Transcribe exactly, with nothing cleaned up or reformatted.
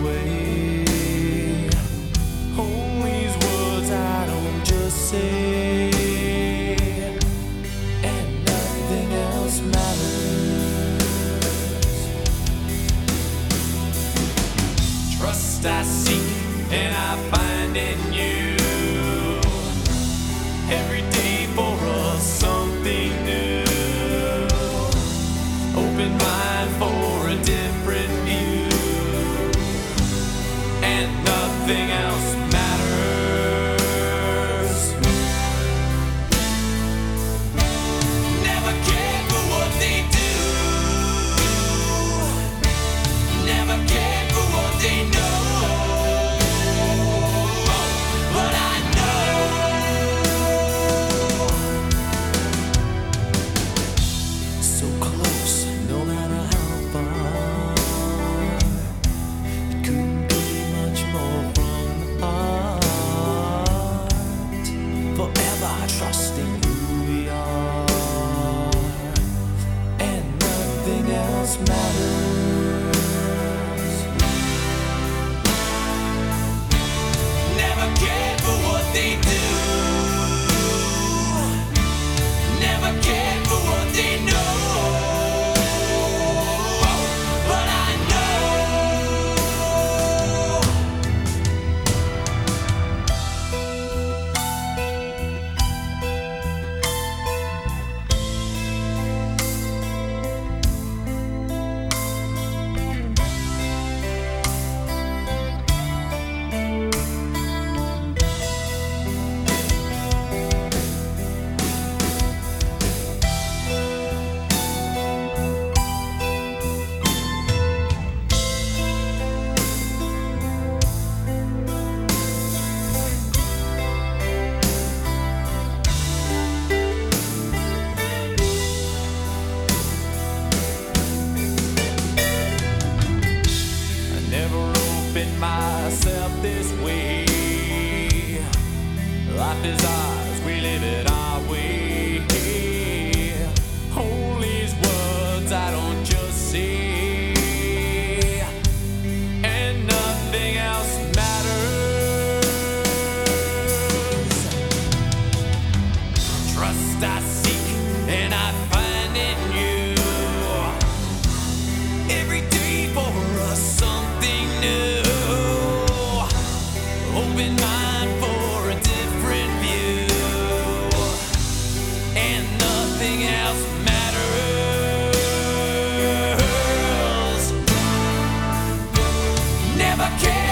way. All these words I don't just say, and nothing else matters. Trust I seek and I find in you. Every day for us something new. Open mind for a different view, and nothing else matters. Never cared for what they do. Never cared for what they know. But I know, so close, no matter how far. It couldn't be much more from the heart. Forever trusting who we are, and nothing else matters. Never cared for what they do. Never cared for what they know. But I know never opened myself this way. Life is ours, we live it our way. All these words I don't just say, and nothing else matters. Trust I seek and I find in you. Every day for us something new. Open mind for a different view, and nothing else matters. Never cared